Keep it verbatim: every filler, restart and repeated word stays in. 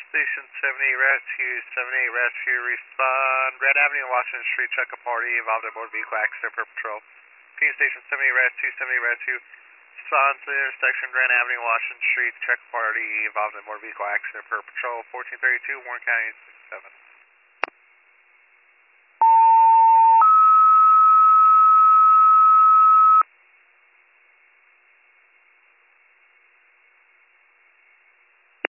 Station seventy-eight Rescue, seventy-eight Rescue, respond. Red Avenue, Washington Street, check a party involved in motor vehicle accident per patrol. P Station seventy-eight Rescue, seventy-eight Rescue, respond to the intersection, Grand Avenue, Washington Street, check a party involved in motor vehicle accident per patrol. fourteen thirty-two, Warren County, six seven.